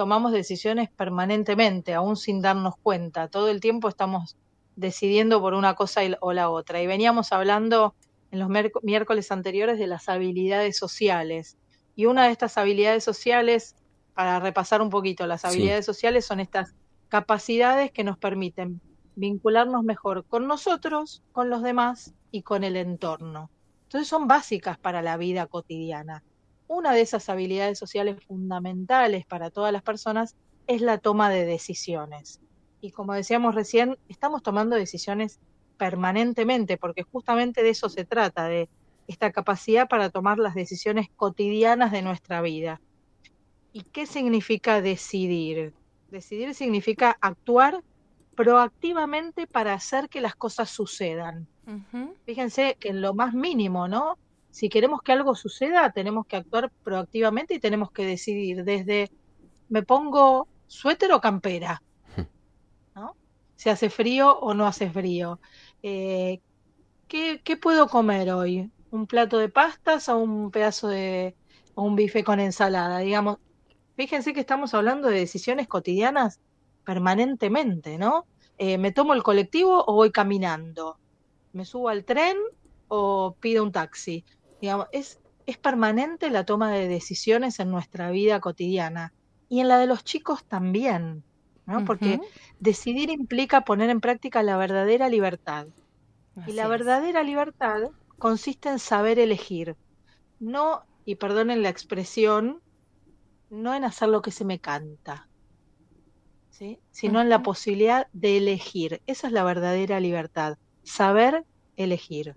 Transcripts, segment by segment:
tomamos decisiones permanentemente, aún sin darnos cuenta. Todo el tiempo estamos decidiendo por una cosa o la otra. Y veníamos hablando en los miércoles anteriores de las habilidades sociales. Y una de estas habilidades sociales, para repasar un poquito, las Sí. habilidades sociales son estas capacidades que nos permiten vincularnos mejor con nosotros, con los demás y con el entorno. Entonces son básicas para la vida cotidiana. Una de esas habilidades sociales fundamentales para todas las personas es la toma de decisiones. Y como decíamos recién, estamos tomando decisiones permanentemente, porque justamente de eso se trata, de esta capacidad para tomar las decisiones cotidianas de nuestra vida. ¿Y qué significa decidir? Decidir significa actuar proactivamente para hacer que las cosas sucedan. Ujú. Fíjense que en lo más mínimo, ¿no? Si queremos que algo suceda, tenemos que actuar proactivamente y tenemos que decidir desde me pongo suéter o campera, ¿no? Si hace frío o no hace frío. Eh, ¿qué puedo comer hoy? ¿Un plato de pastas o un pedazo de, o un bife con ensalada? Digamos, fíjense que estamos hablando de decisiones cotidianas permanentemente, ¿no? ¿Me tomo el colectivo o voy caminando? ¿Me subo al tren o pido un taxi? Digamos, es permanente la toma de decisiones en nuestra vida cotidiana y en la de los chicos también, ¿no? Porque Ujú. decidir implica poner en práctica la verdadera libertad. Y Así la es. verdadera libertad consiste en saber elegir, no, y perdonen la expresión, no en hacer lo que se me canta, ¿sí? Sino en la Ujú. posibilidad de elegir. Esa es la verdadera libertad, saber elegir.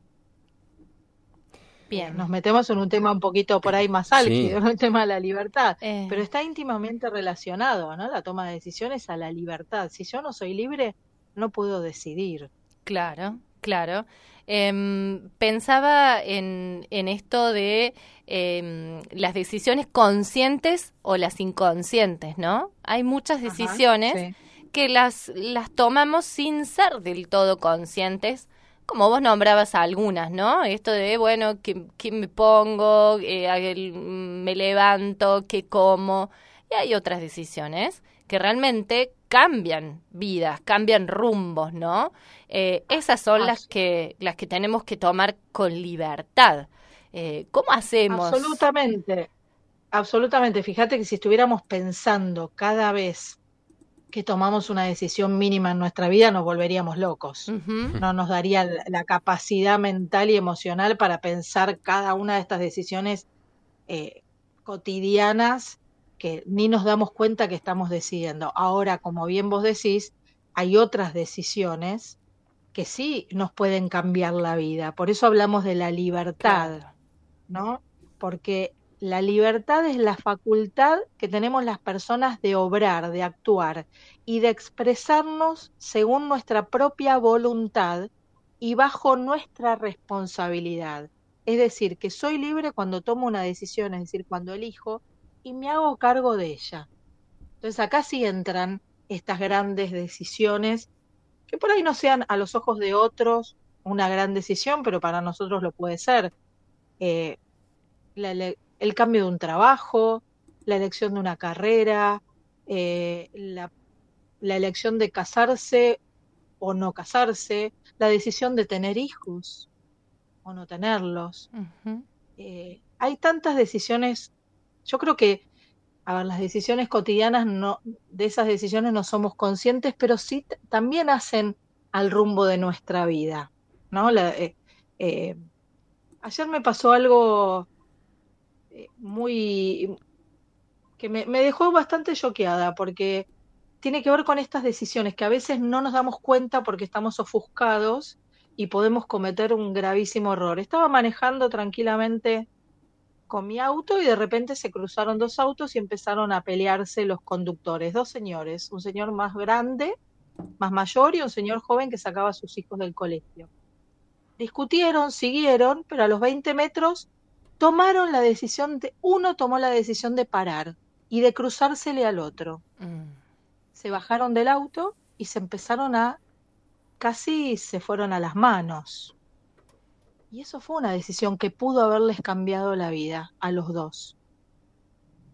Bien. Nos metemos en un tema un poquito por ahí más Sí. álgido, ¿no? El tema de la libertad, pero Eh, está íntimamente relacionado, ¿no? La toma de decisiones a la libertad. Si yo no soy libre, no puedo decidir. claro, claro. Pensaba en esto de las decisiones conscientes o las inconscientes, ¿no? Hay muchas Ajá, decisiones sí. que las tomamos sin ser del todo conscientes, como vos nombrabas algunas, ¿no? Esto de, bueno, ¿qué me pongo? Me levanto, ¿qué como? Y hay otras decisiones que realmente cambian vidas, cambian rumbos, ¿no? Esas son Abs- las que tenemos que tomar con libertad. ¿Cómo hacemos? absolutamente, absolutamente. Fíjate que si estuviéramos pensando cada vez que tomamos una decisión mínima en nuestra vida, nos volveríamos locos. Ujú. No nos daría la capacidad mental y emocional para pensar cada una de estas decisiones eh, cotidianas que ni nos damos cuenta que estamos decidiendo. Ahora, como bien vos decís, hay otras decisiones que sí nos pueden cambiar la vida. Por eso hablamos de la libertad, Claro, ¿no? Porque la libertad es la facultad que tenemos las personas de obrar, de actuar y de expresarnos según nuestra propia voluntad y bajo nuestra responsabilidad. Es decir, que soy libre cuando tomo una decisión, es decir, cuando elijo y me hago cargo de ella. Entonces acá sí entran estas grandes decisiones que por ahí no sean a los ojos de otros una gran decisión, pero para nosotros lo puede ser. Eh, el cambio de un trabajo, la elección de una carrera, la elección de casarse o no casarse, la decisión de tener hijos o no tenerlos. ujú, Hay tantas decisiones, yo creo que, a ver, las decisiones cotidianas no, de esas decisiones no somos conscientes, pero sí también hacen al rumbo de nuestra vida, ¿no? Eh, ayer me pasó algo muy que me dejó bastante choqueada porque tiene que ver con estas decisiones que a veces no nos damos cuenta porque estamos ofuscados y podemos cometer un gravísimo error. Estaba manejando tranquilamente con mi auto y de repente se cruzaron dos autos y empezaron a pelearse los conductores, dos señores, un señor más grande, más mayor y un señor joven que sacaba a sus hijos del colegio. Discutieron, siguieron, pero a los 20 metros tomaron la decisión de, uno tomó la decisión de parar y de cruzársele al otro. mm. Se bajaron del auto y se empezaron a, casi se fueron a las manos. Y eso fue una decisión que pudo haberles cambiado la vida a los dos.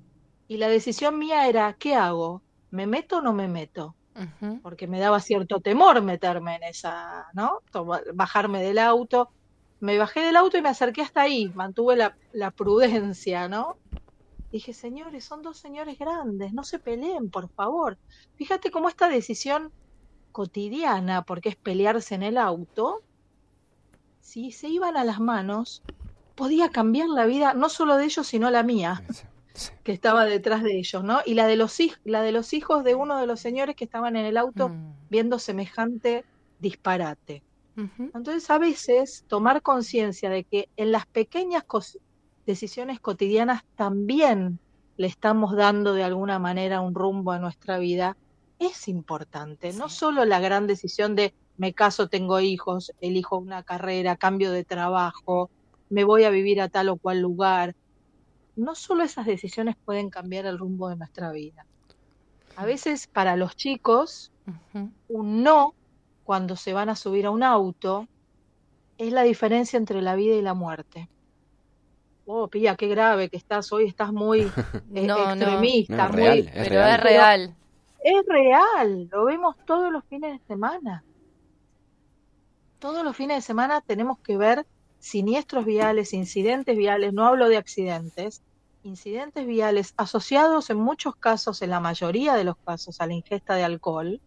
Y la decisión mía era, ¿qué hago? ¿Me meto o no me meto? Ujú. Porque me daba cierto temor meterme en esa, ¿no? Bajarme del auto. Me bajé del auto y me acerqué hasta ahí, mantuve la prudencia, ¿no? Dije, señores, son dos señores grandes, no se peleen, por favor. Fíjate cómo esta decisión cotidiana, porque es pelearse en el auto, si se iban a las manos, podía cambiar la vida no solo de ellos, sino la mía, Sí, sí. que estaba detrás de ellos, ¿no? Y la de los hijos de uno de los señores que estaban en el auto Mm. viendo semejante disparate. Ujú. Entonces, a veces, tomar conciencia de que en las pequeñas decisiones cotidianas también le estamos dando de alguna manera un rumbo a nuestra vida es importante. Sí. No solo la gran decisión de me caso, tengo hijos, elijo una carrera, cambio de trabajo, me voy a vivir a tal o cual lugar. No solo esas decisiones pueden cambiar el rumbo de nuestra vida. A veces para los chicos, Ujú. un no cuando se van a subir a un auto es la diferencia entre la vida y la muerte. Oh, Pía, qué grave que estás hoy, estás muy No, no, No, extremista, es real, muy... es pero real. es real. Es real, lo vemos todos los fines de semana. Todos los fines de semana tenemos que ver siniestros viales, incidentes viales, no hablo de accidentes, incidentes viales asociados en muchos casos, en la mayoría de los casos, a la ingesta de alcohol.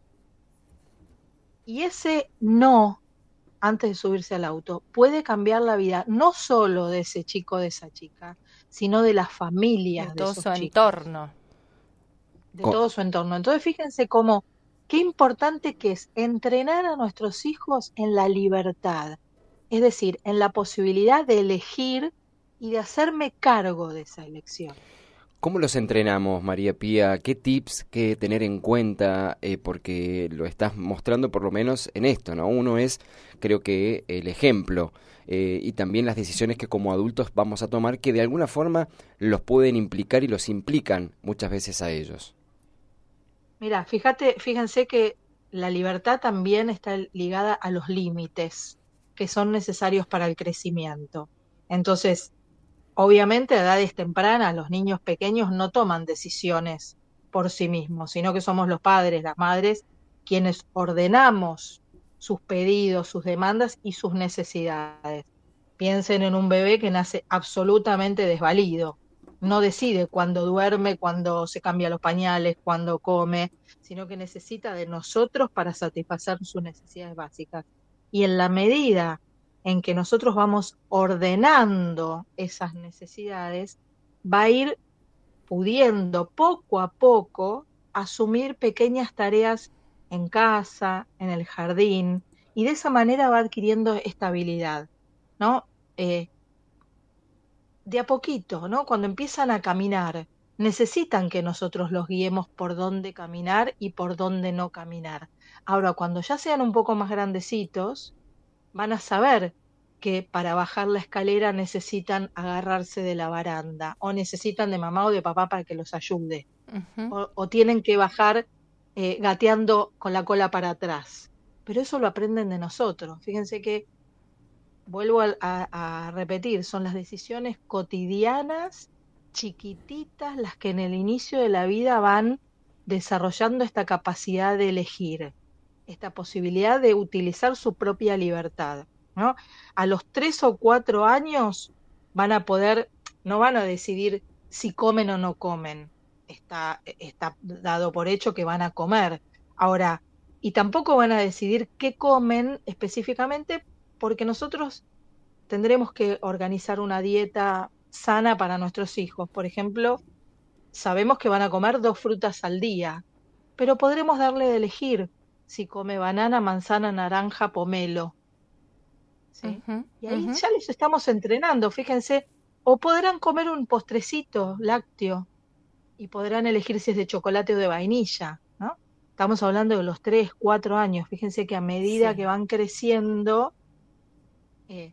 Y ese no, antes de subirse al auto, puede cambiar la vida no solo de ese chico o de esa chica, sino de las De familias de todo esos su chicos, entorno. de Co- todo su entorno. Entonces fíjense cómo, qué importante que es entrenar a nuestros hijos en la libertad, es decir, en la posibilidad de elegir y de hacerme cargo de esa elección. ¿Cómo los entrenamos, María Pía? ¿Qué tips que tener en cuenta? Porque lo estás mostrando por lo menos en esto, ¿no? Uno es, creo que, el ejemplo y también las decisiones que como adultos vamos a tomar que de alguna forma los pueden implicar y los implican muchas veces a ellos. Mira, fíjense que la libertad también está ligada a los límites que son necesarios para el crecimiento. Entonces, obviamente a edades tempranas los niños pequeños no toman decisiones por sí mismos, sino que somos los padres, las madres, quienes ordenamos sus pedidos, sus demandas y sus necesidades. Piensen en un bebé que nace absolutamente desvalido. No decide cuándo duerme, cuándo se cambia los pañales, cuándo come, sino que necesita de nosotros para satisfacer sus necesidades básicas. Y en la medida en que nosotros vamos ordenando esas necesidades, va a ir pudiendo poco a poco asumir pequeñas tareas en casa, en el jardín, y de esa manera va adquiriendo estabilidad, ¿no? Eh, de a poquito, ¿no? Cuando empiezan a caminar, necesitan que nosotros los guiemos por dónde caminar y por dónde no caminar. Ahora, cuando ya sean un poco más grandecitos, van a saber que para bajar la escalera necesitan agarrarse de la baranda o necesitan de mamá o de papá para que los ayude Ujú. o tienen que bajar gateando con la cola para atrás. Pero eso lo aprenden de nosotros. Fíjense que, vuelvo a repetir, son las decisiones cotidianas, chiquititas, las que en el inicio de la vida van desarrollando esta capacidad de elegir, esta posibilidad de utilizar su propia libertad, ¿no? A los 3 o 4 años van a poder, no van a decidir si comen o no comen. Está dado por hecho que van a comer. Ahora, y tampoco van a decidir qué comen específicamente porque nosotros tendremos que organizar una dieta sana para nuestros hijos. Por ejemplo, sabemos que van a comer 2 frutas al día, pero podremos darle de elegir si come banana, manzana, naranja, pomelo, ¿sí? Ujú. Y ahí Ujú. ya les estamos entrenando, fíjense, o podrán comer un postrecito lácteo y podrán elegir si es de chocolate o de vainilla, ¿no? Estamos hablando de los 3, 4 años, fíjense que a medida Sí. que van creciendo, eh,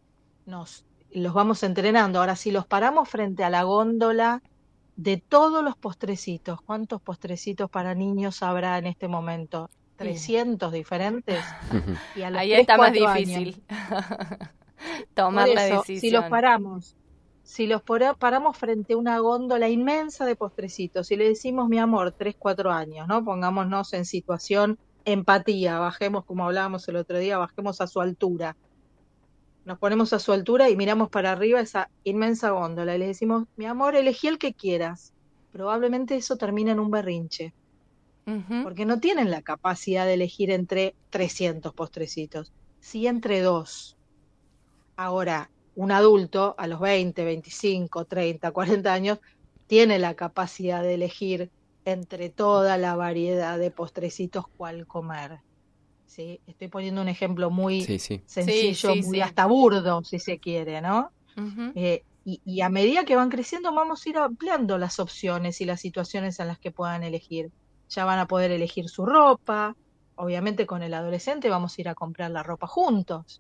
los vamos entrenando. Ahora, si los paramos frente a la góndola de todos los postrecitos, ¿cuántos postrecitos para niños habrá en este momento? Y 300 diferentes. Y a los ahí 3 está más 4 años. difícil Por tomar la eso, si los decisión. paramos si los paramos frente a una góndola inmensa de postrecitos y le decimos, mi amor, 3, 4 años, ¿no? Pongámonos en situación empatía, bajemos, como hablábamos el otro día, bajemos a su altura. Nos ponemos a su altura y miramos para arriba esa inmensa góndola y le decimos, mi amor, elegí el que quieras. Probablemente eso termina en un berrinche, porque no tienen la capacidad de elegir entre 300 postrecitos, sí entre 2. Ahora, un adulto a los 20, 25, 30, 40 años tiene la capacidad de elegir entre toda la variedad de postrecitos cuál comer. ¿Sí? Estoy poniendo un ejemplo muy sencillo, muy hasta burdo, si se quiere, ¿no? Y a medida que van creciendo vamos a ir ampliando las opciones y las situaciones en las que puedan elegir. Ya van a poder elegir su ropa, obviamente con el adolescente vamos a ir a comprar la ropa juntos.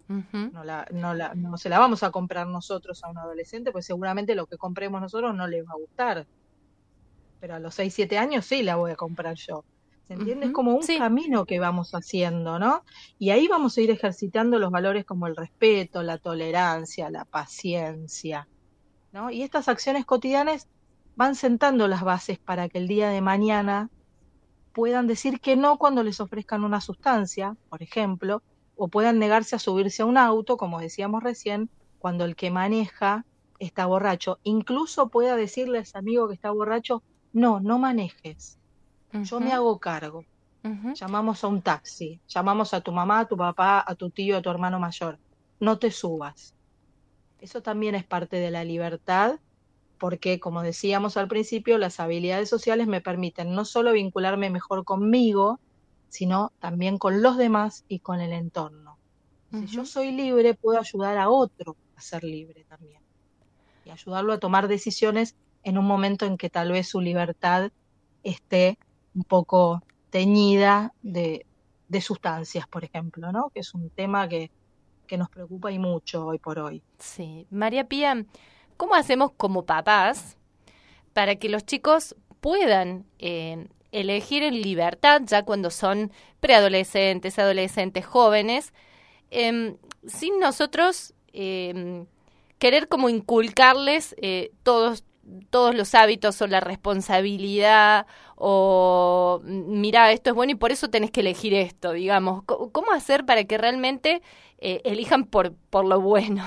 No se la vamos a comprar nosotros a un adolescente, pues seguramente lo que compremos nosotros no les va a gustar. Pero a los 6, 7 años sí la voy a comprar yo. ¿Se entiende? Es como un camino que vamos haciendo, ¿no? Y ahí vamos a ir ejercitando los valores como el respeto, la tolerancia, la paciencia, ¿no? Y estas acciones cotidianas van sentando las bases para que el día de mañana puedan decir que no cuando les ofrezcan una sustancia, por ejemplo, o puedan negarse a subirse a un auto, como decíamos recién, cuando el que maneja está borracho. Incluso pueda decirle a ese amigo que está borracho, no manejes, yo me hago cargo. Llamamos a un taxi, llamamos a tu mamá, a tu papá, a tu tío, a tu hermano mayor. No te subas. Eso también es parte de la libertad, porque, como decíamos al principio, las habilidades sociales me permiten no solo vincularme mejor conmigo, sino también con los demás y con el entorno. Si yo soy libre, puedo ayudar a otro a ser libre también. Y ayudarlo a tomar decisiones en un momento en que tal vez su libertad esté un poco teñida de sustancias, por ejemplo, ¿no? Que es un tema que nos preocupa y mucho hoy por hoy. Sí. María Pía, ¿cómo hacemos como papás para que los chicos puedan elegir en libertad ya cuando son preadolescentes, adolescentes, jóvenes, sin nosotros querer como inculcarles todos los hábitos o la responsabilidad o mira, esto es bueno y por eso tenés que elegir esto, digamos? ¿Cómo hacer para que realmente elijan por lo bueno?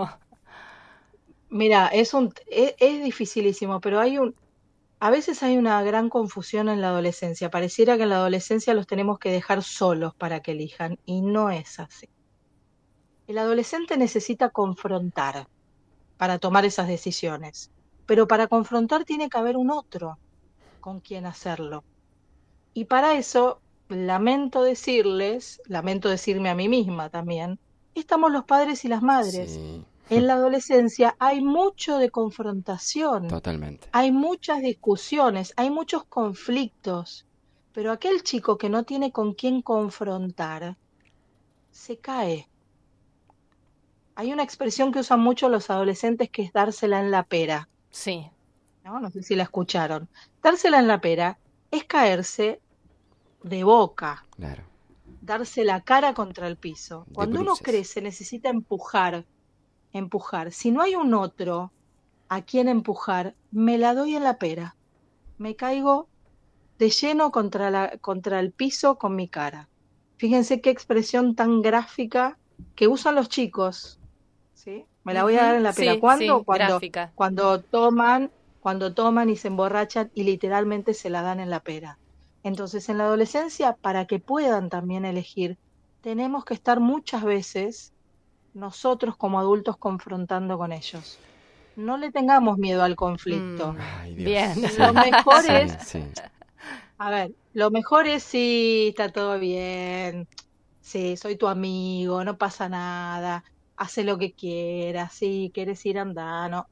Mira, es dificilísimo, pero a veces hay una gran confusión en la adolescencia. Pareciera que en la adolescencia los tenemos que dejar solos para que elijan, y no es así. El adolescente necesita confrontar para tomar esas decisiones, pero para confrontar tiene que haber un otro con quien hacerlo. Y para eso, lamento decirme a mí misma también, estamos los padres y las madres. Sí. En la adolescencia hay mucho de confrontación. Totalmente. Hay muchas discusiones, hay muchos conflictos, pero aquel chico que no tiene con quién confrontar, se cae. Hay una expresión que usan mucho los adolescentes que es dársela en la pera. Sí. No sé si la escucharon. Dársela en la pera es caerse de boca. Claro. Darse la cara contra el piso. Cuando uno crece necesita empujar. Si no hay un otro a quien empujar, me la doy en la pera. Me caigo de lleno contra el piso con mi cara. Fíjense qué expresión tan gráfica que usan los chicos. ¿Sí? Me la voy a dar en la pera. Sí, ¿Cuándo? Gráfica. Cuando toman y se emborrachan y literalmente se la dan en la pera. Entonces, en la adolescencia, para que puedan también elegir, tenemos que estar muchas veces nosotros como adultos confrontando con ellos. No le tengamos miedo al conflicto. Ay, Dios. Bien. Lo mejor es... Sí. A ver, lo mejor es sí, está todo bien. Sí, soy tu amigo, no pasa nada. Hace lo que quieras, sí, quieres ir andando.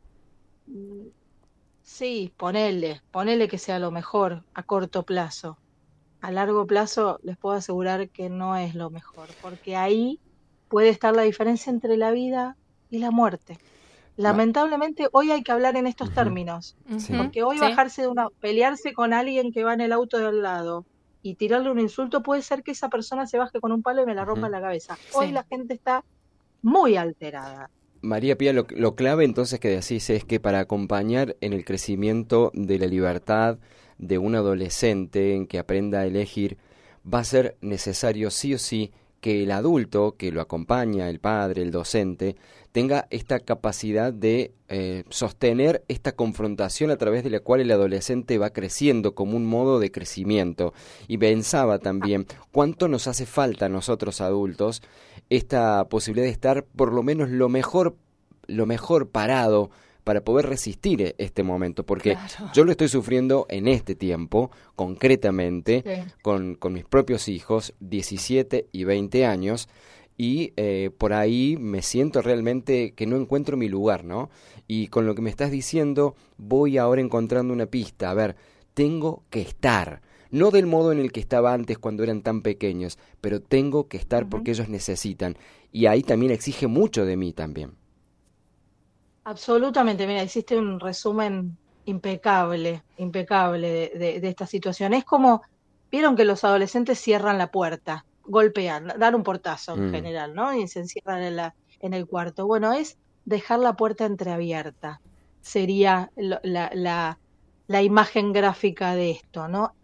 Sí, ponele que sea lo mejor a corto plazo. A largo plazo les puedo asegurar que no es lo mejor, porque ahí puede estar la diferencia entre la vida y la muerte. Lamentablemente hoy hay que hablar en estos términos, porque hoy pelearse con alguien que va en el auto de al lado y tirarle un insulto puede ser que esa persona se baje con un palo y me la rompa en la cabeza. Hoy la gente está muy alterada. María Pía, lo clave entonces que decís es que para acompañar en el crecimiento de la libertad de un adolescente en que aprenda a elegir, va a ser necesario sí o sí que el adulto que lo acompaña, el padre, el docente, tenga esta capacidad de sostener esta confrontación a través de la cual el adolescente va creciendo como un modo de crecimiento. Y pensaba también cuánto nos hace falta a nosotros adultos esta posibilidad de estar por lo menos lo mejor parado para poder resistir este momento, porque Claro. yo lo estoy sufriendo en este tiempo, concretamente, Sí. con mis propios hijos, 17 y 20 años, y por ahí me siento realmente que no encuentro mi lugar, ¿no? Y con lo que me estás diciendo, voy ahora encontrando una pista. A ver, tengo que estar, no del modo en el que estaba antes cuando eran tan pequeños, pero tengo que estar porque ellos necesitan. Y ahí también exige mucho de mí también. Absolutamente, mira, hiciste un resumen impecable de esta situación. Es como, vieron que los adolescentes cierran la puerta, golpean, dan un portazo en Mm, general, ¿no? Y se encierran en el cuarto. Bueno, es dejar la puerta entreabierta, sería la imagen gráfica de esto, ¿no?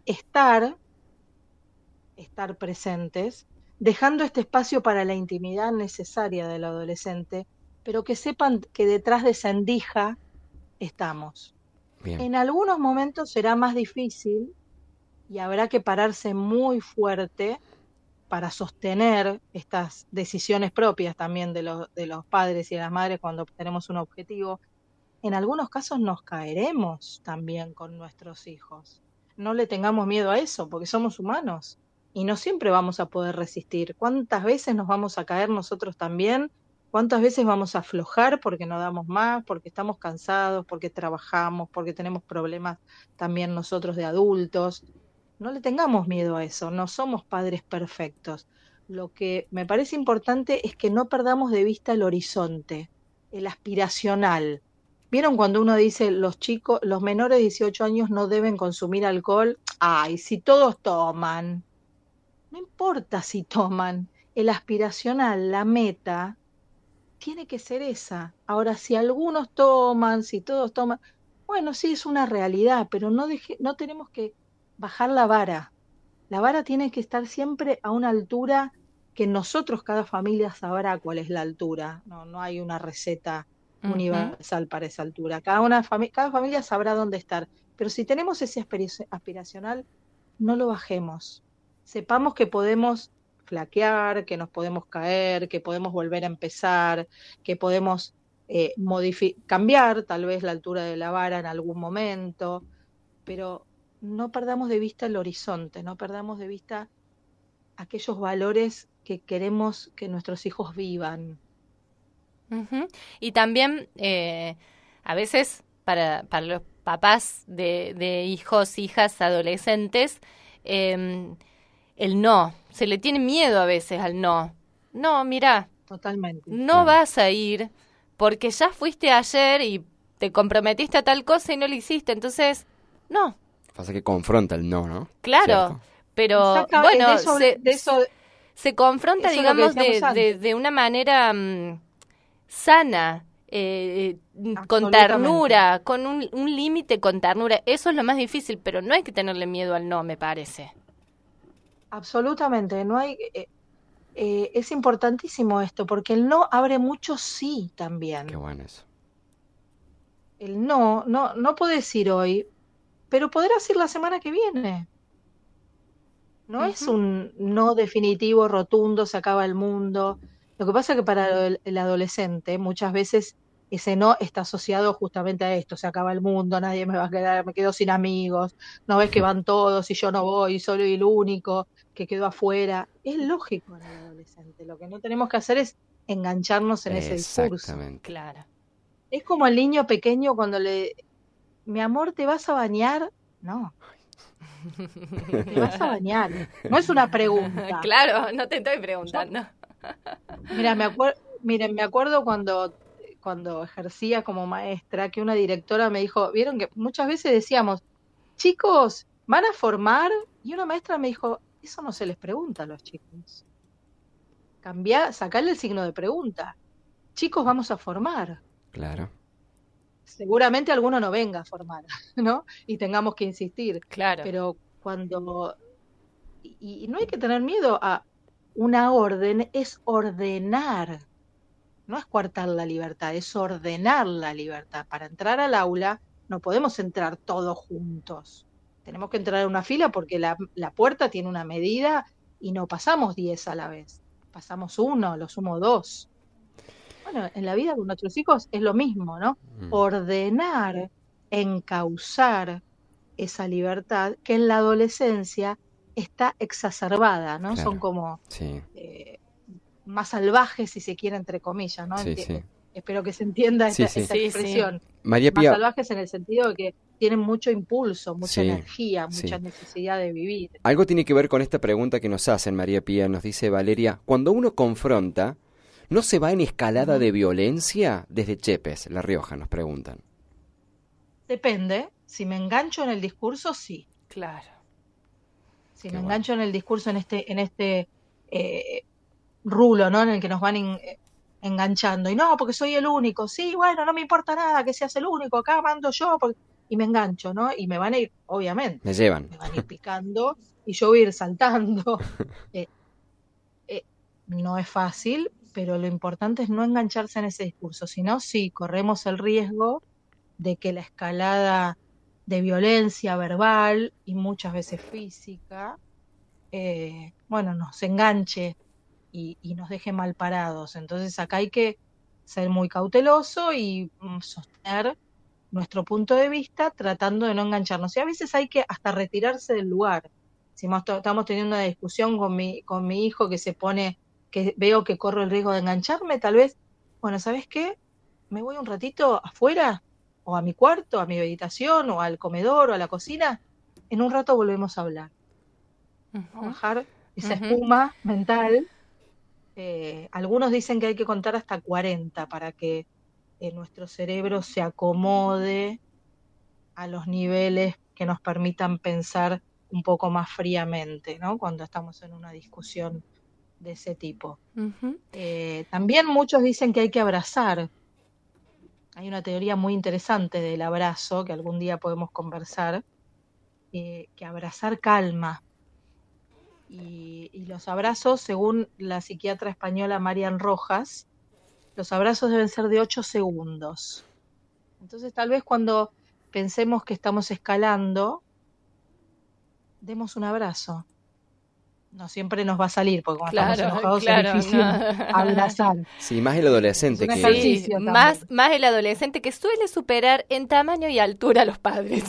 Estar presentes, dejando este espacio para la intimidad necesaria del adolescente, pero que sepan que detrás de esa endija estamos. bien, En algunos momentos será más difícil y habrá que pararse muy fuerte para sostener estas decisiones propias también de los padres y de las madres cuando tenemos un objetivo. En algunos casos nos caeremos también con nuestros hijos. No le tengamos miedo a eso, porque somos humanos y no siempre vamos a poder resistir. ¿Cuántas veces nos vamos a caer nosotros también? ¿Cuántas veces vamos a aflojar porque no damos más, porque estamos cansados, porque trabajamos, porque tenemos problemas también nosotros de adultos? No le tengamos miedo a eso, no somos padres perfectos. Lo que me parece importante es que no perdamos de vista el horizonte, el aspiracional. ¿Vieron cuando uno dice los chicos, los menores de 18 años no deben consumir alcohol? Ay, si todos toman. No importa si toman. El aspiracional, la meta, tiene que ser esa. Ahora, si algunos toman, si todos toman, bueno, sí es una realidad, pero no tenemos que bajar la vara. La vara tiene que estar siempre a una altura que nosotros, cada familia, sabrá cuál es la altura. No, no hay una receta Ujú. universal para esa altura. Cada familia sabrá dónde estar. Pero si tenemos ese aspiracional, no lo bajemos. Sepamos que podemos flaquear, que nos podemos caer, que podemos volver a empezar, que podemos cambiar tal vez la altura de la vara en algún momento, pero no perdamos de vista el horizonte, no perdamos de vista aquellos valores que queremos que nuestros hijos vivan. Ujú. Y también, a veces, para los papás de hijos, hijas, adolescentes, eh, el no. Se le tiene miedo a veces al no. No, mira, Totalmente. no claro. vas a ir porque ya fuiste ayer y te comprometiste a tal cosa y no lo hiciste. Entonces, no, Pasa que confronta el no, ¿no? claro. ¿Cierto? Pero De bueno, eso, se confronta, eso es lo que digamos, decíamos antes. de una manera sana, con Absolutamente. ternura, con un límite con ternura. Eso es lo más difícil, pero no hay que tenerle miedo al no, me parece. Absolutamente. No hay, es importantísimo esto, porque el no abre mucho sí Qué también. bueno eso. El no podés ir hoy, pero podrás ir la semana que viene. No es Ujú. un no definitivo, rotundo, se acaba el mundo. Lo que pasa es que para el adolescente muchas veces ese no está asociado justamente a esto, se acaba el mundo, nadie me va a quedar, me quedo sin amigos, no ves que van todos y yo no voy, soy el único que quedó afuera. Es lógico en el adolescente, lo que no tenemos que hacer es engancharnos en ese discurso. Exactamente. Claro. Es como el niño pequeño cuando mi amor, ¿te vas a bañar? No, te vas a bañar. No es una pregunta. Claro, no te estoy preguntando. Mira, miren, me acuerdo cuando ejercía como maestra, que una directora me dijo, vieron que muchas veces decíamos, chicos, ¿van a formar? Y una maestra me dijo, eso no se les pregunta a los chicos. Sacarle el signo de pregunta. chicos vamos a formar. Claro. Seguramente alguno no venga a formar, ¿no? Y tengamos que insistir. Claro. Pero cuando... Y no hay que tener miedo a una orden, es ordenar. No es coartar la libertad, es ordenar la libertad. Para entrar al aula no podemos entrar todos juntos. Tenemos que entrar en una fila porque la puerta tiene una medida y no pasamos 10 a la vez. Pasamos 1, lo sumo 2. Bueno, en la vida con nuestros hijos es lo mismo, ¿no? Ordenar, encauzar esa libertad que en la adolescencia está exacerbada, ¿no? Claro. Son como... Sí. más salvajes, si se quiere, entre comillas, ¿no? Sí, sí. Espero que se entienda esta Sí. expresión. Sí. María Más Pía, salvajes en el sentido de que tienen mucho impulso, mucha Sí, energía, mucha sí. necesidad de vivir. algo tiene que ver con esta pregunta que nos hacen, María Pía, nos dice Valeria, cuando uno confronta, ¿no se va en escalada de violencia? Desde Chepes, La Rioja, nos preguntan. Depende, si me engancho en el discurso, sí. Claro. Si Qué me bueno. engancho en el discurso, en este rulo, ¿no? En el que nos van enganchando. Y no, porque soy el único. Sí, bueno, no me importa nada que seas el único. Acá mando yo. Y me engancho, ¿no? Y me van a ir, obviamente, Me llevan. me van a ir picando y yo voy a ir saltando. No es fácil, pero lo importante es no engancharse en ese discurso. Si no, sí, corremos el riesgo de que la escalada de violencia verbal y muchas veces física, bueno, nos enganche y nos deje mal parados. Entonces acá hay que ser muy cauteloso y sostener nuestro punto de vista tratando de no engancharnos. Y a veces hay que hasta retirarse del lugar. Si estamos teniendo una discusión con mi hijo que se pone, que veo que corro el riesgo de engancharme, tal vez, bueno, ¿sabes qué? Me voy un ratito afuera, o a mi cuarto, a mi habitación, o al comedor, o a la cocina. En un rato volvemos a hablar. ¿No? Bajar esa espuma mental. Algunos dicen que hay que contar hasta 40 para que nuestro cerebro se acomode a los niveles que nos permitan pensar un poco más fríamente, ¿no? Cuando estamos en una discusión de ese tipo. También muchos dicen que hay que abrazar. Hay una teoría muy interesante del abrazo que algún día podemos conversar, que abrazar calma. Y los abrazos, según la psiquiatra española Marian Rojas, los abrazos deben ser de 8 segundos. Entonces, tal vez cuando pensemos que estamos escalando, demos un abrazo. No siempre nos va a salir, porque cuando estamos enojados es difícil abrazar. Sí, más el adolescente. Es un que... ejercicio Sí, también. más el adolescente que suele superar en tamaño y altura a los padres.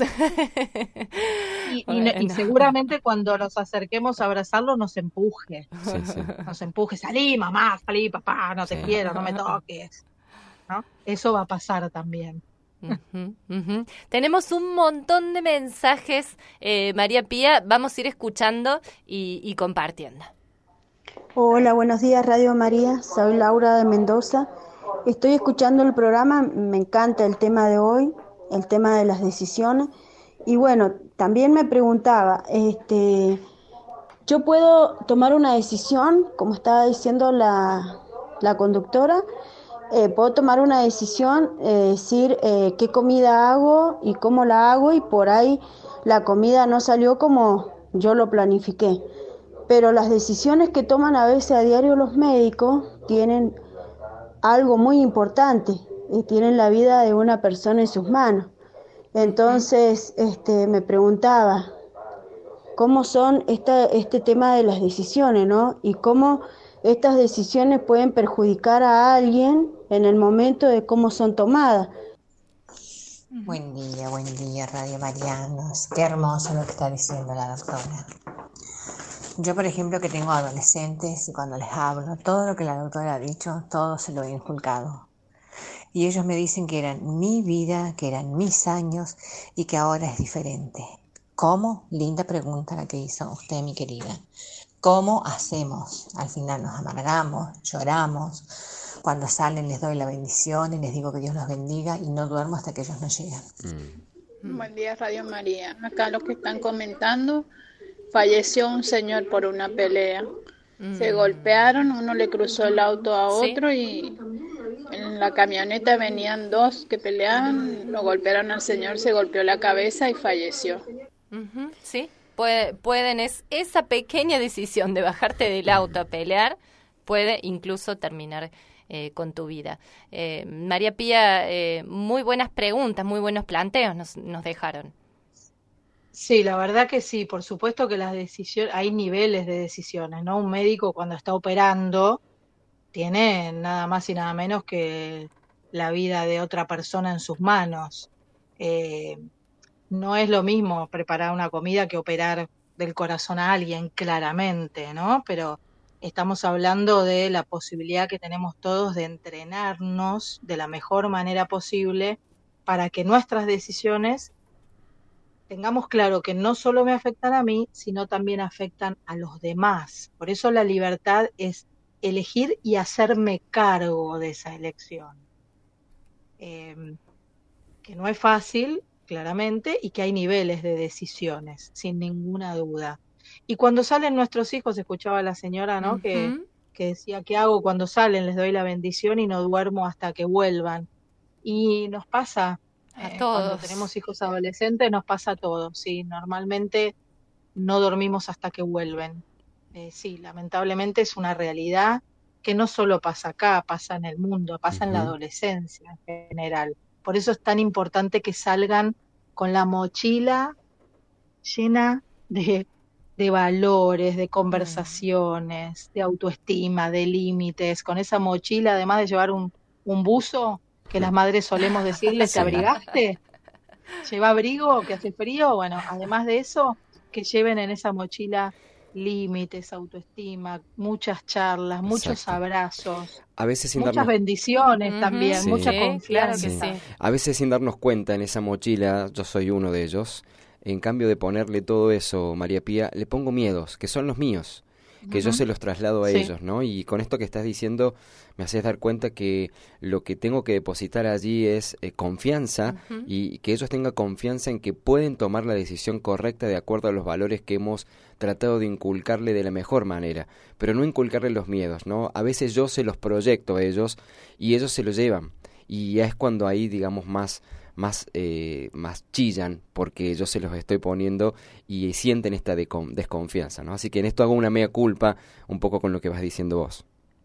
Y seguramente cuando nos acerquemos a abrazarlo nos empuje. Sí, sí. Nos empuje, salí mamá, salí papá, no te Sí. quiero, no me toques. ¿No? Eso va a pasar también. Tenemos un montón de mensajes, María Pía, vamos a ir escuchando y compartiendo. Hola, buenos días Radio María, soy Laura de Mendoza. Estoy escuchando el programa, me encanta el tema de hoy, el tema de las decisiones. Y bueno, también me preguntaba, ¿yo puedo tomar una decisión, como estaba diciendo la conductora? Puedo tomar una decisión, decir qué comida hago y cómo la hago, y por ahí la comida no salió como yo lo planifiqué. Pero las decisiones que toman a veces a diario los médicos tienen algo muy importante, y tienen la vida de una persona en sus manos. Entonces, me preguntaba cómo son este tema de las decisiones, ¿no? Y cómo estas decisiones pueden perjudicar a alguien en el momento de cómo son tomadas. Buen día, Radio Marianos. Qué hermoso lo que está diciendo la doctora. Yo, por ejemplo, que tengo adolescentes, y cuando les hablo, todo lo que la doctora ha dicho, todo se lo he inculcado. Y ellos me dicen que eran mi vida, que eran mis años, y que ahora es diferente. ¿Cómo? Linda pregunta la que hizo usted, mi querida. ¿Cómo hacemos? Al final nos amargamos, lloramos. Cuando salen les doy la bendición y les digo que Dios los bendiga, y no duermo hasta que ellos no llegan. Buen día, Radio María. Acá los que están comentando, falleció un señor por una pelea. Se golpearon, uno le cruzó el auto a otro y En la camioneta venían dos que peleaban, lo golpearon al señor, se golpeó la cabeza y falleció. Sí, pueden, es esa pequeña decisión de bajarte del auto a pelear, puede incluso terminar con tu vida. María Pía, muy buenas preguntas, muy buenos planteos nos dejaron. Sí, la verdad que sí, por supuesto que las decisiones, hay niveles de decisiones, ¿no? Un médico cuando está operando tiene nada más y nada menos que la vida de otra persona en sus manos. Eh, no es lo mismo preparar una comida que operar del corazón a alguien, claramente, ¿no? Pero estamos hablando de la posibilidad que tenemos todos de entrenarnos de la mejor manera posible para que nuestras decisiones tengamos claro que no solo me afectan a mí, sino también afectan a los demás. Por eso la libertad es elegir y hacerme cargo de esa elección. Que no es fácil, claramente, y que hay niveles de decisiones, sin ninguna duda. Y cuando salen nuestros hijos, escuchaba a la señora, ¿no? Que decía, ¿qué hago cuando salen? Les doy la bendición y no duermo hasta que vuelvan. Y nos pasa, A todos. cuando tenemos hijos adolescentes, nos pasa a todos, sí. Normalmente no dormimos hasta que vuelven. Sí, lamentablemente es una realidad que no solo pasa acá, pasa en el mundo, pasa en la adolescencia en general. Por eso es tan importante que salgan con la mochila llena de valores, de conversaciones, de autoestima, de límites, con esa mochila, además de llevar un buzo, que las madres solemos decirles, ¿te abrigaste? ¿Lleva abrigo, que hace frío? Bueno, además de eso, que lleven en esa mochila límites, autoestima, muchas charlas, muchos abrazos, A veces sin muchas darnos bendiciones también, Sí. mucha Sí, confianza. claro que sí. A veces sin darnos cuenta en esa mochila, yo soy uno de ellos, en cambio de ponerle todo eso, María Pía, le pongo miedos, que son los míos, que yo se los traslado a Sí. ellos, ¿no? Y con esto que estás diciendo, me haces dar cuenta que lo que tengo que depositar allí es confianza y que ellos tengan confianza en que pueden tomar la decisión correcta de acuerdo a los valores que hemos tratado de inculcarle de la mejor manera, pero no inculcarle los miedos, ¿no? A veces yo se los proyecto a ellos y ellos se los llevan. Y ya es cuando ahí, digamos, más chillan porque yo se los estoy poniendo y sienten esta desconfianza, ¿no? Así que en esto hago una mea culpa un poco con lo que vas diciendo vos.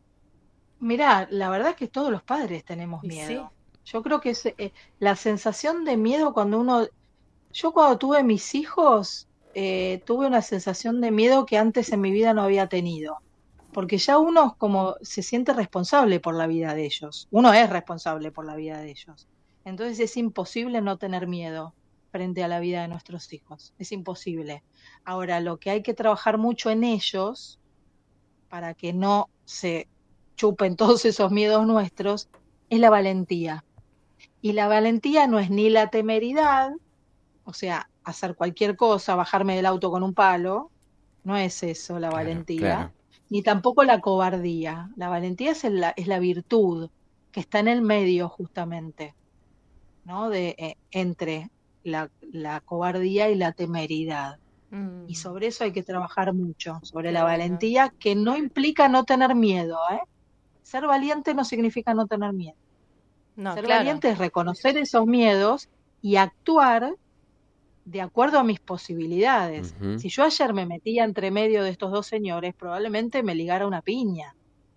Mirá, la verdad es que todos los padres tenemos Y miedo. Yo creo que es la sensación de miedo cuando uno... Yo cuando tuve mis hijos, tuve una sensación de miedo que antes en mi vida no había tenido. Porque ya uno como se siente responsable por la vida de ellos. Uno es responsable por la vida de ellos. Entonces es imposible no tener miedo frente a la vida de nuestros hijos. Es imposible. Ahora, lo que hay que trabajar mucho en ellos para que no se chupen todos esos miedos nuestros es la valentía. Y la valentía no es ni la temeridad, o sea, hacer cualquier cosa, bajarme del auto con un palo, no es eso la valentía, claro. ni tampoco la cobardía. La valentía es la virtud que está en el medio justamente, ¿no? Entre la cobardía y la temeridad. Y sobre eso hay que trabajar mucho, sobre la valentía, que no implica no tener miedo, ¿eh? Ser valiente no significa no tener miedo. No, Ser claro. valiente es reconocer esos miedos y actuar de acuerdo a mis posibilidades. Si yo ayer me metía entre medio de estos dos señores, probablemente me ligara una piña.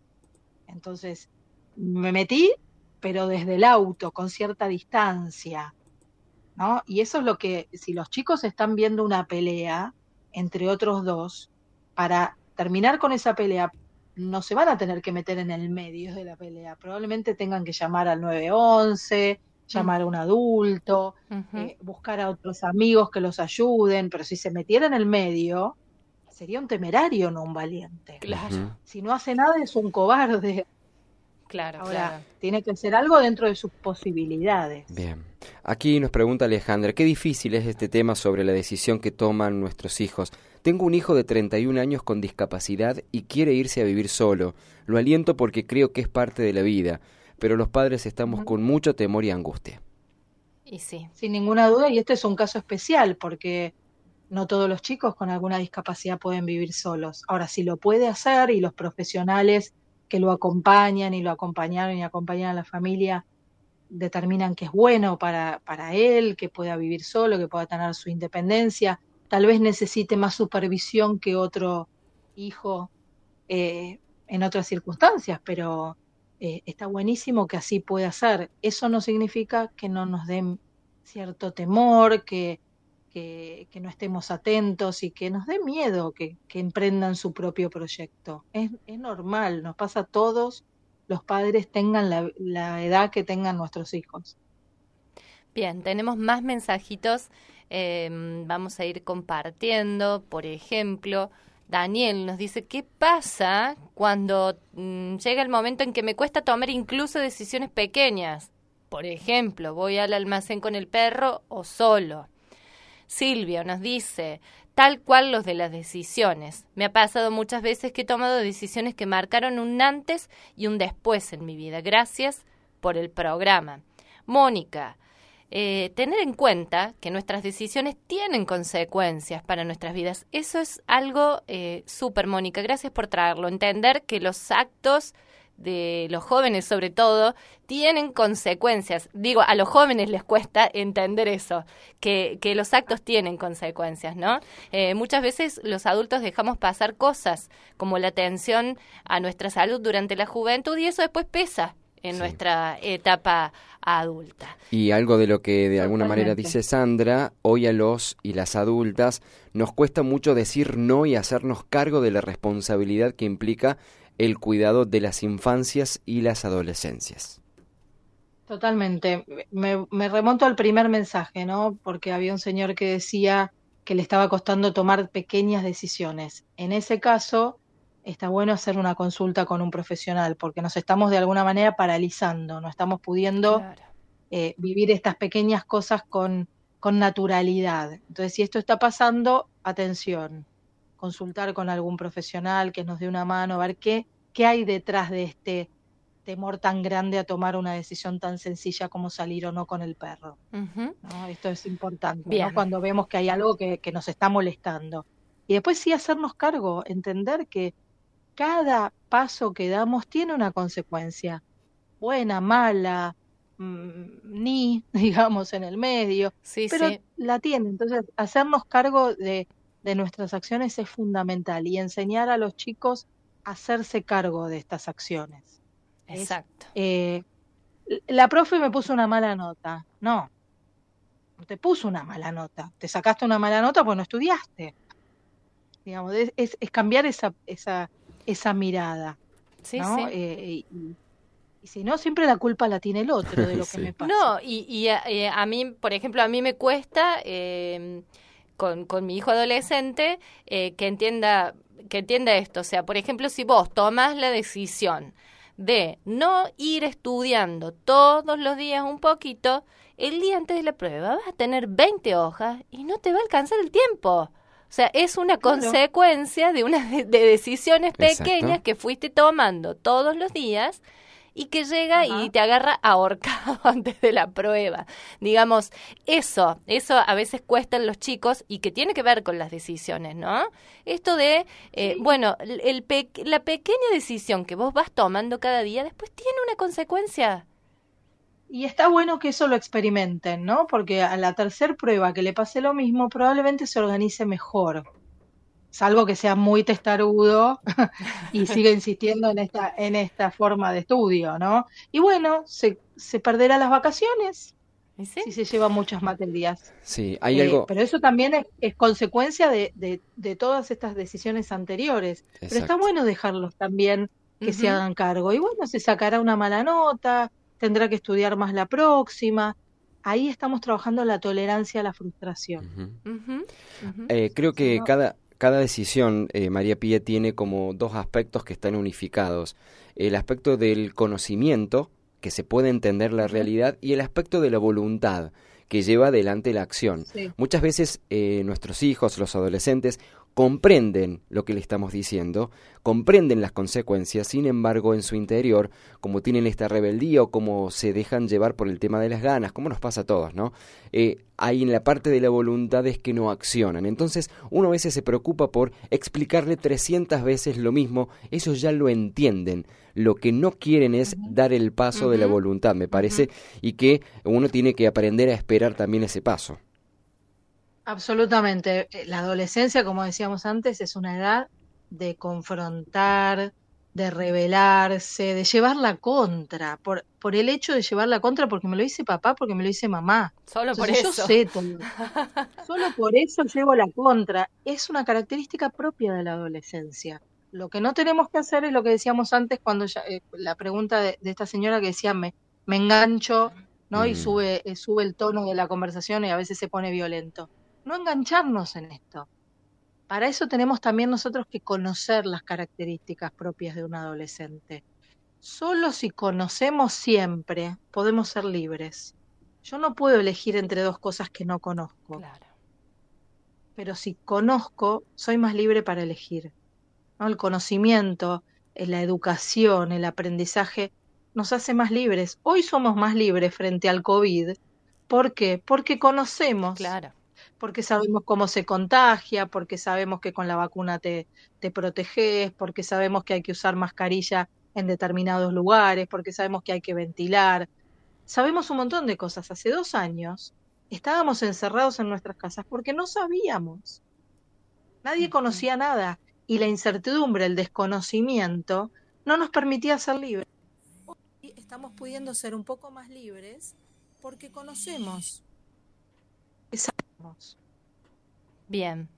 Entonces, me metí, pero desde el auto, con cierta distancia, ¿no? Y eso es lo que, si los chicos están viendo una pelea entre otros dos, para terminar con esa pelea, no se van a tener que meter en el medio de la pelea. Probablemente tengan que llamar al 911, llamar a un adulto, buscar a otros amigos que los ayuden, pero si se metiera en el medio, sería un temerario, no un valiente. Claro. Si no hace nada, es un cobarde. Claro, Ahora, claro. tiene que hacer algo dentro de sus posibilidades. Bien. Aquí nos pregunta Alejandra, qué difícil es este tema sobre la decisión que toman nuestros hijos. Tengo un hijo de 31 años con discapacidad y quiere irse a vivir solo. Lo aliento porque creo que es parte de la vida, pero los padres estamos con mucho temor y angustia. Y sí. Sin ninguna duda, y este es un caso especial porque no todos los chicos con alguna discapacidad pueden vivir solos. Ahora, si lo puede hacer y los profesionales que lo acompañan y lo acompañaron y acompañan a la familia determinan que es bueno para él, que pueda vivir solo, que pueda tener su independencia. Tal vez necesite más supervisión que otro hijo en otras circunstancias, pero está buenísimo que así pueda ser. Eso no significa que no nos den cierto temor, que no estemos atentos y que nos dé miedo que emprendan su propio proyecto. Es normal, nos pasa a todos los padres, tengan la edad que tengan nuestros hijos. Bien, tenemos más mensajitos, vamos a ir compartiendo. Por ejemplo, Daniel nos dice, ¿qué pasa cuando llega el momento en que me cuesta tomar incluso decisiones pequeñas? Por ejemplo, voy al almacén con el perro o solo. Silvia nos dice, tal cual los de las decisiones. Me ha pasado muchas veces que he tomado decisiones que marcaron un antes y un después en mi vida. Gracias por el programa. Mónica, tener en cuenta que nuestras decisiones tienen consecuencias para nuestras vidas. Eso es algo súper, Mónica. Gracias por traerlo. Entender que los actos de los jóvenes, sobre todo, tienen consecuencias. Digo, a los jóvenes les cuesta entender eso, que los actos tienen consecuencias, ¿no? Muchas veces los adultos dejamos pasar cosas, como la atención a nuestra salud durante la juventud, y eso después pesa en nuestra etapa adulta. Y algo de lo que de alguna manera dice Sandra, hoy a los y las adultas nos cuesta mucho decir no y hacernos cargo de la responsabilidad que implica el cuidado de las infancias y las adolescencias. Totalmente. Me remonto al primer mensaje, ¿no? Porque había un señor que decía que le estaba costando tomar pequeñas decisiones. En ese caso, está bueno hacer una consulta con un profesional, porque nos estamos de alguna manera paralizando, no estamos pudiendo vivir estas pequeñas cosas con naturalidad. Entonces, si esto está pasando, atención, consultar con algún profesional que nos dé una mano, ver qué hay detrás de este temor tan grande a tomar una decisión tan sencilla como salir o no con el perro. Uh-huh. ¿No? Esto es importante, ¿no? Cuando vemos que hay algo que nos está molestando. Y después sí hacernos cargo, entender que cada paso que damos tiene una consecuencia, buena, mala, digamos, en el medio, pero la tiene. Entonces, hacernos cargo de nuestras acciones es fundamental y enseñar a los chicos a hacerse cargo de estas acciones. Exacto. La profe me puso una mala nota. No te puso una mala nota. Te sacaste una mala nota porque no estudiaste. Digamos, es cambiar esa mirada. Sí, ¿no? Sí. Y si no, siempre la culpa la tiene el otro de lo que me pasa. No, y a mí, por ejemplo, a mí me cuesta... Con mi hijo adolescente, que entienda esto. O sea, por ejemplo, si vos tomás la decisión de no ir estudiando todos los días un poquito, el día antes de la prueba vas a tener 20 hojas y no te va a alcanzar el tiempo. O sea, es una consecuencia de decisiones pequeñas que fuiste tomando todos los días y que llega y te agarra ahorcado antes de la prueba. Digamos, eso a veces cuesta en los chicos y que tiene que ver con las decisiones, ¿no? Esto de, la pequeña decisión que vos vas tomando cada día después tiene una consecuencia. Y está bueno que eso lo experimenten, ¿no? Porque a la tercera prueba que le pase lo mismo, probablemente se organice mejor. Salvo que sea muy testarudo y siga insistiendo en esta forma de estudio, ¿no? Y bueno, se perderá las vacaciones si se llevan muchas materias. Sí, hay algo... Pero eso también es consecuencia de todas estas decisiones anteriores. Exacto. Pero está bueno dejarlos también que se hagan cargo. Y bueno, se sacará una mala nota, tendrá que estudiar más la próxima. Ahí estamos trabajando la tolerancia a la frustración. Creo que cada decisión, María Pía, tiene como dos aspectos que están unificados. El aspecto del conocimiento, que se puede entender la realidad, y el aspecto de la voluntad, que lleva adelante la acción. Sí. Muchas veces nuestros hijos, los adolescentes, comprenden lo que le estamos diciendo, comprenden las consecuencias, sin embargo en su interior, como tienen esta rebeldía o como se dejan llevar por el tema de las ganas, como nos pasa a todos, ¿no? Hay en la parte de la voluntad es que no accionan. Entonces uno a veces se preocupa por explicarle 300 veces lo mismo, ellos ya lo entienden. Lo que no quieren es dar el paso de la voluntad, me parece, y que uno tiene que aprender a esperar también ese paso. Absolutamente. La adolescencia, como decíamos antes, es una edad de confrontar, de rebelarse, de llevar la contra, por el hecho de llevar la contra, porque me lo dice papá, porque me lo dice mamá. Solo por Entonces, eso. yo sé todo. Solo por eso llevo la contra. Es una característica propia de la adolescencia. Lo que no tenemos que hacer es lo que decíamos antes cuando la pregunta de esta señora que decía me engancho, ¿no? Y sube el tono de la conversación y a veces se pone violento. No engancharnos en esto. Para eso tenemos también nosotros que conocer las características propias de un adolescente. Solo si conocemos siempre podemos ser libres. Yo no puedo elegir entre dos cosas que no conozco. Claro. Pero si conozco, soy más libre para elegir, ¿no? El conocimiento, la educación, el aprendizaje nos hace más libres. Hoy somos más libres frente al COVID. ¿Por qué? Porque conocemos. Claro. Porque sabemos cómo se contagia, porque sabemos que con la vacuna te proteges, porque sabemos que hay que usar mascarilla en determinados lugares, porque sabemos que hay que ventilar. Sabemos un montón de cosas. Hace 2 años estábamos encerrados en nuestras casas porque no sabíamos. Nadie conocía nada y la incertidumbre, el desconocimiento, no nos permitía ser libres. Hoy estamos pudiendo ser un poco más libres porque conocemos. Sabemos. Bien.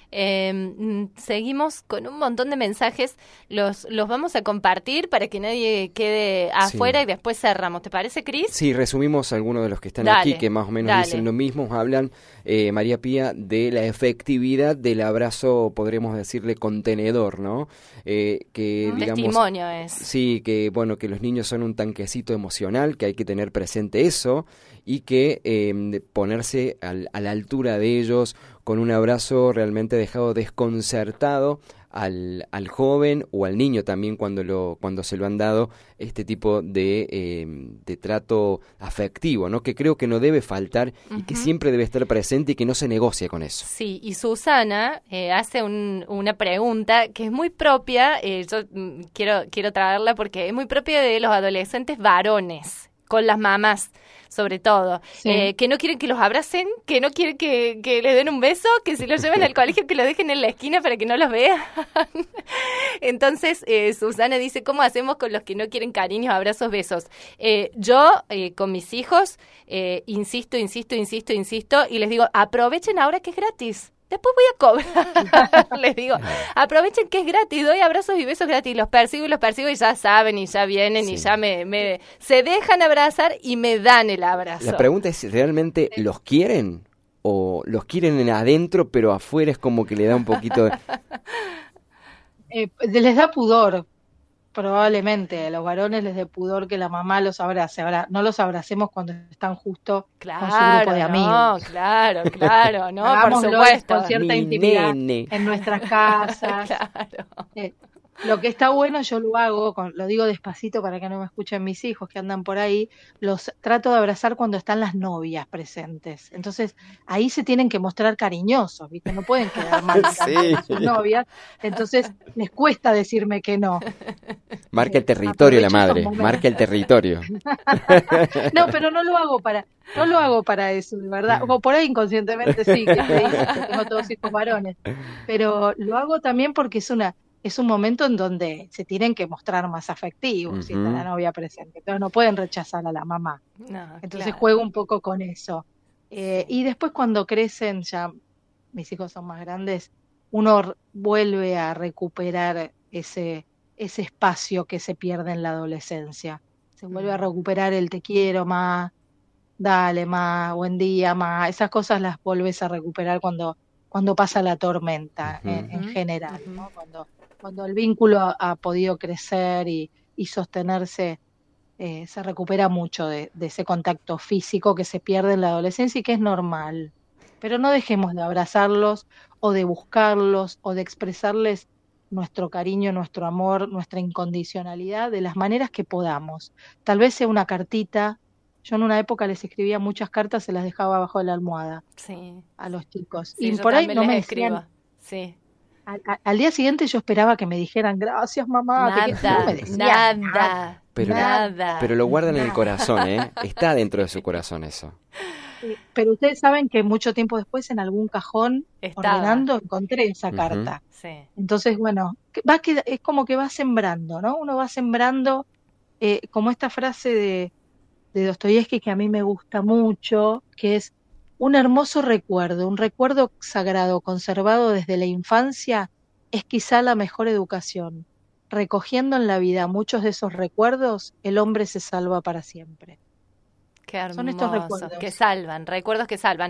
Seguimos con un montón de mensajes. Los vamos a compartir para que nadie quede afuera y después cerramos. ¿Te parece, Cris? Sí, resumimos algunos de los que están Dale, aquí, que más o menos dicen lo mismo. Hablan, María Pía, de la efectividad del abrazo, podríamos decirle, contenedor, ¿no? Que Un digamos, testimonio es. Sí, que bueno, que los niños son un tanquecito emocional, que hay que tener presente eso y que ponerse a la altura de ellos con un abrazo realmente dejado desconcertado al joven o al niño también cuando se lo han dado este tipo de trato afectivo, ¿no? Que creo que no debe faltar y que siempre debe estar presente y que no se negocia con eso. Sí, y Susana hace una pregunta que es muy propia, yo quiero traerla porque es muy propia de los adolescentes varones, con las mamás sobre todo, Sí. que no quieren que los abracen, que no quieren que les den un beso, que si los lleven al colegio que los dejen en la esquina para que no los vean. Entonces, Susana dice, ¿cómo hacemos con los que no quieren cariños, abrazos, besos? Yo, con mis hijos, insisto, y les digo, aprovechen ahora que es gratis. Después voy a cobrar. Les digo, aprovechen que es gratis, doy abrazos y besos gratis, los persigo y ya saben y ya vienen y ya se dejan abrazar y me dan el abrazo. La pregunta es, ¿realmente los quieren? ¿O los quieren en adentro pero afuera es como que le da un poquito de... Les da pudor, probablemente. A los varones les dé pudor que la mamá los abrace. Ahora, no los abracemos cuando están justo con su grupo de amigos. Claro, no, por Hagámoslo supuesto. con cierta Mi intimidad nene. en nuestras casas. Claro. Lo que está bueno, yo lo hago, lo digo despacito para que no me escuchen mis hijos que andan por ahí, los trato de abrazar cuando están las novias presentes. Entonces, ahí se tienen que mostrar cariñosos, ¿viste? No pueden quedar mal con sus novias. Entonces, les cuesta decirme que no. Marca el territorio la Aprovecho madre, esos momentos. marca el territorio. No, pero no lo hago para eso, de verdad. O por ahí inconscientemente sí, que tengo todos hijos varones. Pero lo hago también porque es un momento en donde se tienen que mostrar más afectivos si está la novia presente. Entonces no pueden rechazar a la mamá. No, Entonces claro. juego un poco con eso. Y después cuando crecen, ya mis hijos son más grandes, uno vuelve a recuperar ese espacio que se pierde en la adolescencia. Se vuelve a recuperar el te quiero más, dale más, buen día más. Esas cosas las volvés a recuperar cuando pasa la tormenta en general, ¿no? Cuando el vínculo ha podido crecer y sostenerse, se recupera mucho de ese contacto físico que se pierde en la adolescencia y que es normal. Pero no dejemos de abrazarlos o de buscarlos, o de expresarles nuestro cariño, nuestro amor, nuestra incondicionalidad de las maneras que podamos. Tal vez sea una cartita. Yo en una época les escribía muchas cartas, se las dejaba abajo de la almohada a los chicos. Sí, Y yo por ahí también no les me escribo. decían, Sí. al día siguiente yo esperaba que me dijeran, gracias mamá. No me decían Nada. Pero lo guardan en el corazón, ¿eh? Está dentro de su corazón eso. Pero ustedes saben que mucho tiempo después en algún cajón ordenando encontré esa carta. Sí. Entonces, bueno, es como que va sembrando, ¿no? Uno va sembrando, como esta frase de Dostoyevski que a mí me gusta mucho, que es un hermoso recuerdo, un recuerdo sagrado conservado desde la infancia es quizá la mejor educación. Recogiendo en la vida muchos de esos recuerdos, el hombre se salva para siempre. Qué hermoso, son estos recuerdos que salvan, recuerdos que salvan.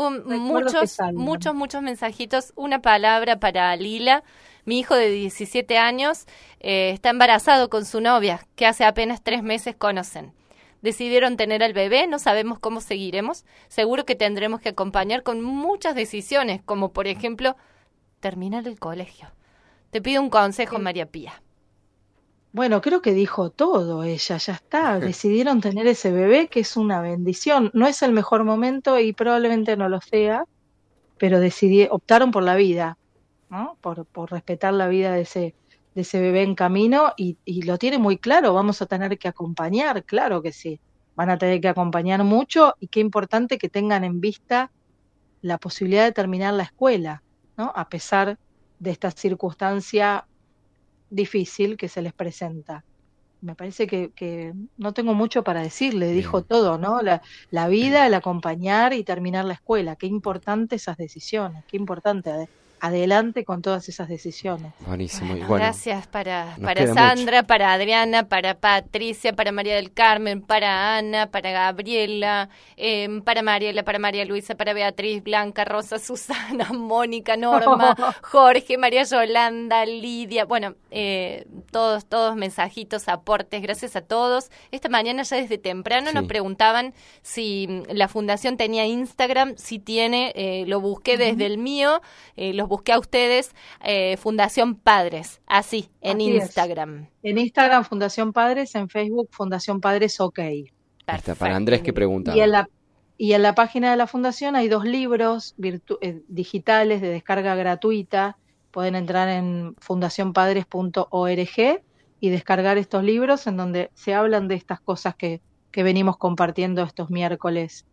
Muchos mensajitos. Una palabra para Lila. Mi hijo de 17 años está embarazado con su novia, que hace apenas 3 meses conocen. Decidieron tener al bebé, no sabemos cómo seguiremos. Seguro que tendremos que acompañar con muchas decisiones, como por ejemplo, terminar el colegio. Te pido un consejo, María Pía. Bueno, creo que dijo todo ella, ya está. Decidieron tener ese bebé, que es una bendición. No es el mejor momento y probablemente no lo sea, pero optaron por la vida, ¿no? Por respetar la vida de ese bebé en camino y lo tiene muy claro. Vamos a tener que acompañar, claro que sí. Van a tener que acompañar mucho y qué importante que tengan en vista la posibilidad de terminar la escuela, ¿no? A pesar de esta circunstancia difícil que se les presenta. Me parece que no tengo mucho para decirle, dijo todo, ¿no? La vida, el acompañar y terminar la escuela. Qué importante esas decisiones, qué importante. Adelante con todas esas decisiones. Buenísimo. Bueno, gracias para mucho. Sandra, para Adriana, para Patricia, para María del Carmen, para Ana, para Gabriela, para Mariela, para María Luisa, para Beatriz, Blanca, Rosa, Susana, Mónica, Norma, Jorge, María Yolanda, Lidia. Bueno, todos mensajitos, aportes, gracias a todos. Esta mañana ya desde temprano nos preguntaban si la fundación tenía Instagram, si tiene, lo busqué desde el mío, los busqué a ustedes, Fundación Padres, así Instagram. En Instagram Fundación Padres, en Facebook Fundación Padres OK. Perfecto. Para Andrés que preguntaba. Y en la página de la Fundación hay 2 libros digitales de descarga gratuita. Pueden entrar en fundacionpadres.org y descargar estos libros en donde se hablan de estas cosas que venimos compartiendo estos miércoles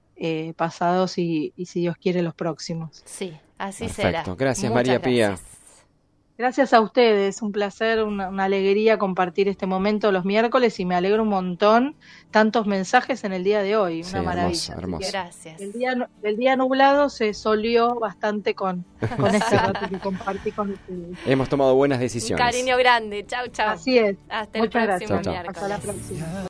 pasados y si Dios quiere los próximos. Sí, así Perfecto. será. Gracias, Muchas María Pía. gracias. Gracias a ustedes, un placer, una alegría compartir este momento los miércoles y me alegro un montón tantos mensajes en el día de hoy, una maravilla. Hermoso. Gracias. El día nublado se solió bastante con este rato que compartí con ustedes. Hemos tomado buenas decisiones. Un cariño grande, chau. Así es. Hasta Muchas el próximo gracias. miércoles. Hasta la próxima.